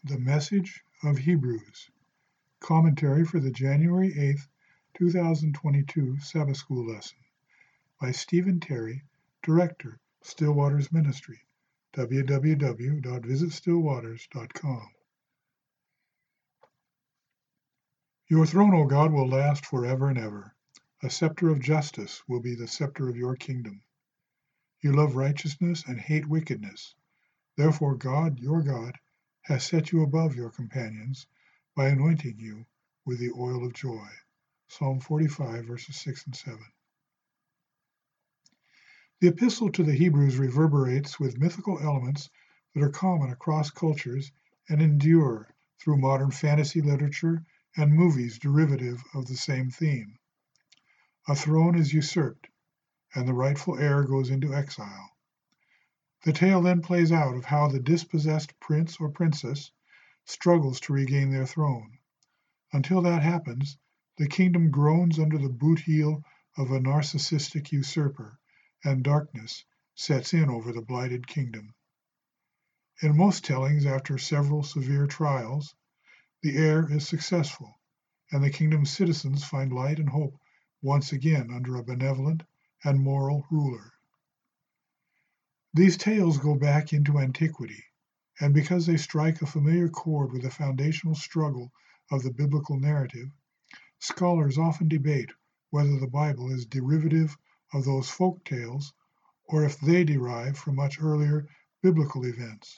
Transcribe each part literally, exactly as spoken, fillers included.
The Message of Hebrews, Commentary for the January eighth, two thousand twenty-two Sabbath School Lesson by Stephen Terry, Director, Stillwaters Ministry, w w w dot visit stillwaters dot com. Your throne, O God, will last forever and ever. A scepter of justice will be the scepter of your kingdom. You love righteousness and hate wickedness. Therefore God, your God, has set you above your companions by anointing you with the oil of joy. Psalm forty-five, verses six and seven. The epistle to the Hebrews reverberates with mythical elements that are common across cultures and endure through modern fantasy literature and movies derivative of the same theme. A throne is usurped, and the rightful heir goes into exile. The tale then plays out of how the dispossessed prince or princess struggles to regain their throne. Until that happens, the kingdom groans under the boot heel of a narcissistic usurper, and darkness sets in over the blighted kingdom. In most tellings, after several severe trials, the heir is successful, and the kingdom's citizens find light and hope once again under a benevolent and moral ruler. These tales go back into antiquity, and because they strike a familiar chord with the foundational struggle of the biblical narrative, scholars often debate whether the Bible is derivative of those folk tales or if they derive from much earlier biblical events.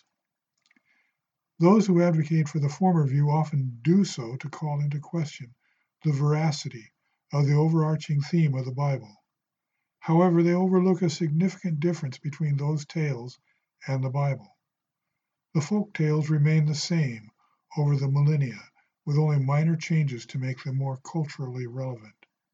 Those who advocate for the former view often do so to call into question the veracity of the overarching theme of the Bible. However, they overlook a significant difference between those tales and the Bible. The folk tales remain the same over the millennia, with only minor changes to make them more culturally relevant.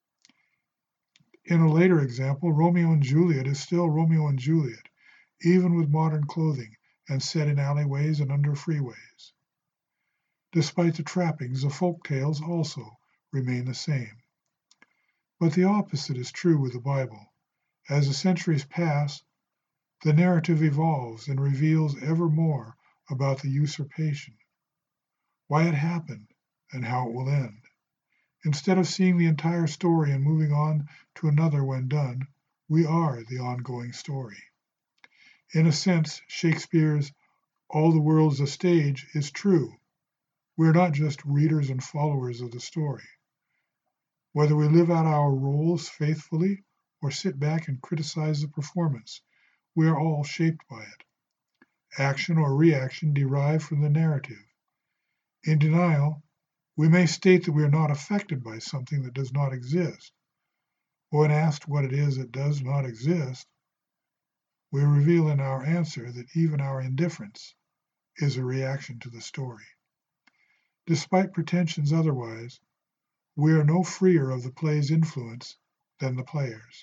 In a later example, Romeo and Juliet is still Romeo and Juliet, even with modern clothing and set in alleyways and under freeways. Despite the trappings, the folk tales also remain the same. But the opposite is true with the Bible. As the centuries pass, the narrative evolves and reveals ever more about the usurpation, why it happened, and how it will end. Instead of seeing the entire story and moving on to another when done, we are the ongoing story. In a sense, Shakespeare's "all the world's a stage" is true. We're not just readers and followers of the story. Whether we live out our roles faithfully or sit back and criticize the performance, we are all shaped by it. Action or reaction derive from the narrative. In denial, we may state that we are not affected by something that does not exist. But when asked what it is that does not exist, we reveal in our answer that even our indifference is a reaction to the story. Despite pretensions otherwise, we are no freer of the play's influence than the players.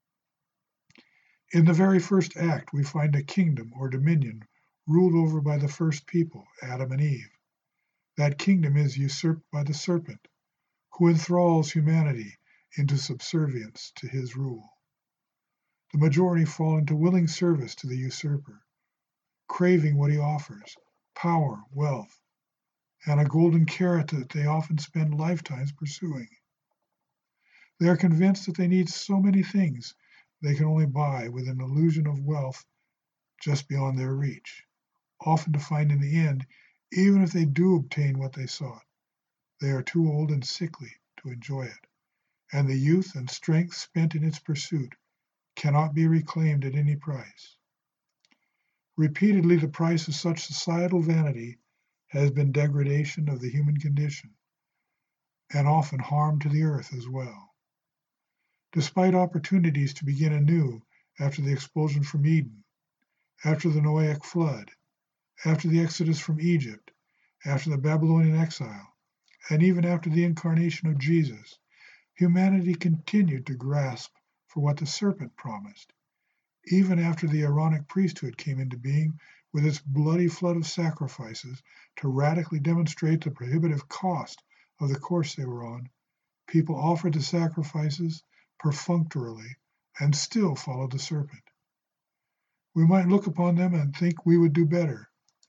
In the very first act, we find a kingdom or dominion ruled over by the first people, Adam and Eve. That kingdom is usurped by the serpent, who enthralls humanity into subservience to his rule. The majority fall into willing service to the usurper, craving what he offers, power, wealth, and a golden carrot that they often spend lifetimes pursuing. They are convinced that they need so many things they can only buy with an illusion of wealth just beyond their reach, often to find in the end, even if they do obtain what they sought, they are too old and sickly to enjoy it, and the youth and strength spent in its pursuit cannot be reclaimed at any price. Repeatedly, the price of such societal vanity has been degradation of the human condition, and often harm to the earth as well. Despite opportunities to begin anew after the expulsion from Eden, after the Noahic flood, after the exodus from Egypt, after the Babylonian exile, and even after the incarnation of Jesus, humanity continued to grasp for what the serpent promised. Even after the Aaronic priesthood came into being with its bloody flood of sacrifices to radically demonstrate the prohibitive cost of the course they were on, people offered the sacrifices perfunctorily and still followed the serpent. We might look upon them and think we would do better,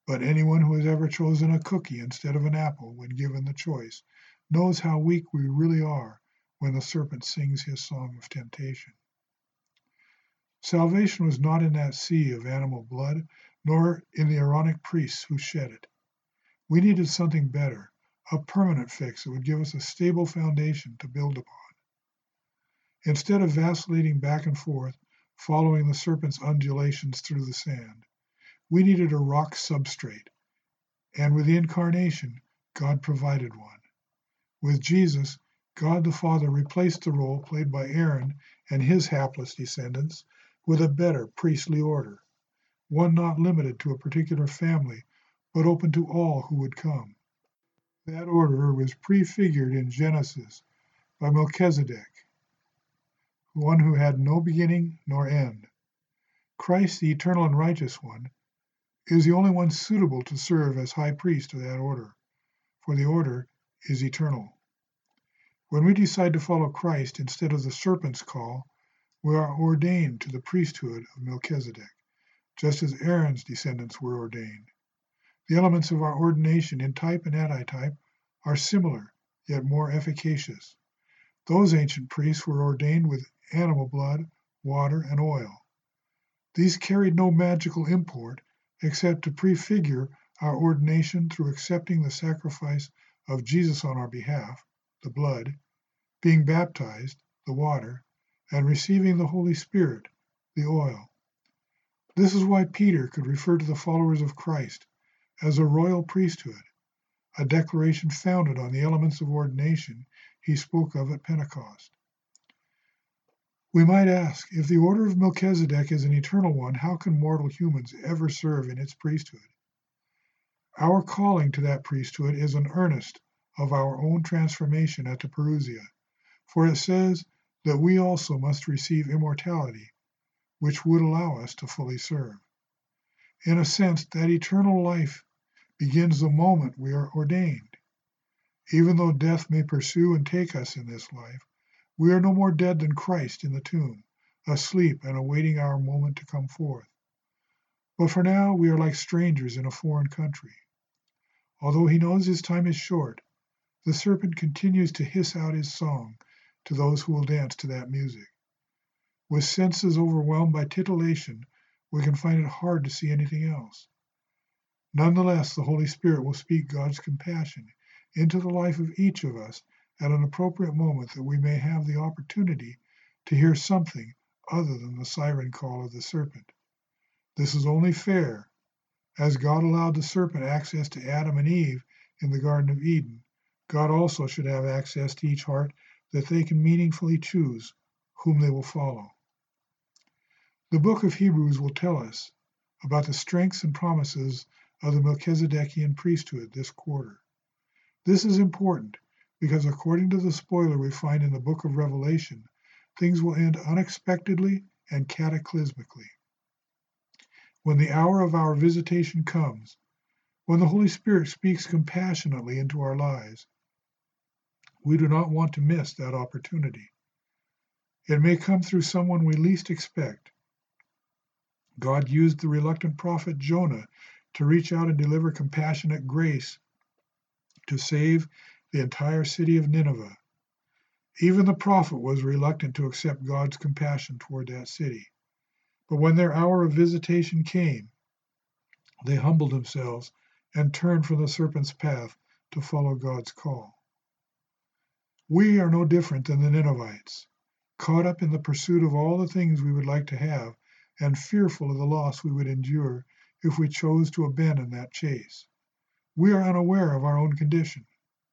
But anyone who has ever chosen a cookie instead of an apple when given the choice knows how weak we really are when the serpent sings his song of temptation. Salvation was not in that sea of animal blood, nor in the Aaronic priests who shed it. We needed something better, a permanent fix that would give us a stable foundation to build upon. Instead of vacillating back and forth, following the serpent's undulations through the sand, we needed a rock substrate, and with the incarnation, God provided one. With Jesus, God the Father replaced the role played by Aaron and his hapless descendants with a better priestly order, one not limited to a particular family, but open to all who would come. That order was prefigured in Genesis by Melchizedek, one who had no beginning nor end. Christ, the eternal and righteous one, is the only one suitable to serve as high priest of that order, for the order is eternal. When we decide to follow Christ instead of the serpent's call, we are ordained to the priesthood of Melchizedek, just as Aaron's descendants were ordained. The elements of our ordination in type and antitype are similar, yet more efficacious. Those ancient priests were ordained with animal blood, water, and oil. These carried no magical import except to prefigure our ordination through accepting the sacrifice of Jesus on our behalf, the blood, being baptized, the water, and receiving the Holy Spirit, the oil. This is why Peter could refer to the followers of Christ as a royal priesthood, a declaration founded on the elements of ordination he spoke of at Pentecost. We might ask, if the order of Melchizedek is an eternal one, how can mortal humans ever serve in its priesthood? Our calling to that priesthood is an earnest of our own transformation at the Parousia, for it says that we also must receive immortality, which would allow us to fully serve. In a sense, that eternal life begins the moment we are ordained. Even though death may pursue and take us in this life, we are no more dead than Christ in the tomb, asleep and awaiting our moment to come forth. But for now, we are like strangers in a foreign country. Although he knows his time is short, the serpent continues to hiss out his song to those who will dance to that music. With senses overwhelmed by titillation, we can find it hard to see anything else. Nonetheless, the Holy Spirit will speak God's compassion into the life of each of us at an appropriate moment, that we may have the opportunity to hear something other than the siren call of the serpent. This is only fair. As God allowed the serpent access to Adam and Eve in the Garden of Eden, God also should have access to each heart, that they can meaningfully choose whom they will follow. The book of Hebrews will tell us about the strengths and promises of the Melchizedekian priesthood this quarter. This is important because, according to the spoiler we find in the book of Revelation, things will end unexpectedly and cataclysmically. When the hour of our visitation comes, when the Holy Spirit speaks compassionately into our lives, we do not want to miss that opportunity. It may come through someone we least expect. God used the reluctant prophet Jonah to reach out and deliver compassionate grace to save the entire city of Nineveh. Even the prophet was reluctant to accept God's compassion toward that city. But when their hour of visitation came, they humbled themselves and turned from the serpent's path to follow God's call. We are no different than the Ninevites, caught up in the pursuit of all the things we would like to have and fearful of the loss we would endure if we chose to abandon that chase. We are unaware of our own condition.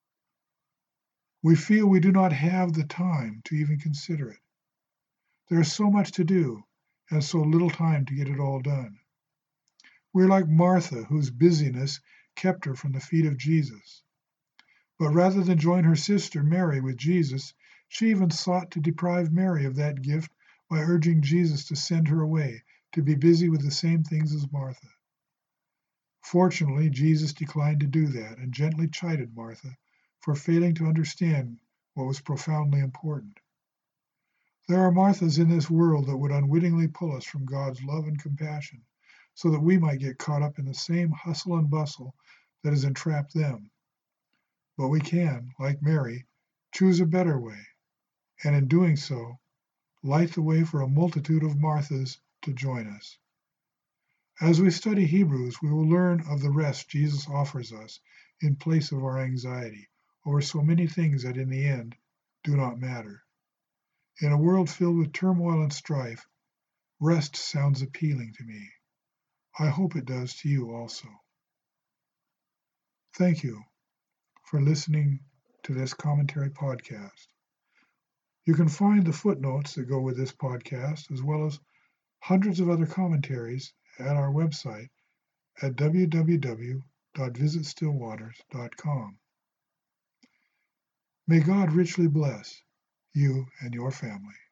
We feel we do not have the time to even consider it. There is so much to do and so little time to get it all done. We are like Martha, whose busyness kept her from the feet of Jesus. But rather than join her sister Mary with Jesus, she even sought to deprive Mary of that gift by urging Jesus to send her away to be busy with the same things as Martha. Fortunately, Jesus declined to do that and gently chided Martha for failing to understand what was profoundly important. There are Marthas in this world that would unwittingly pull us from God's love and compassion so that we might get caught up in the same hustle and bustle that has entrapped them. But we can, like Mary, choose a better way, and in doing so, light the way for a multitude of Marthas to join us. As we study Hebrews, we will learn of the rest Jesus offers us in place of our anxiety over so many things that in the end do not matter. In a world filled with turmoil and strife, rest sounds appealing to me. I hope it does to you also. Thank you for listening to this commentary podcast. You can find the footnotes that go with this podcast, as well as hundreds of other commentaries, at our website at w w w dot visit still waters dot com. May God richly bless you and your family.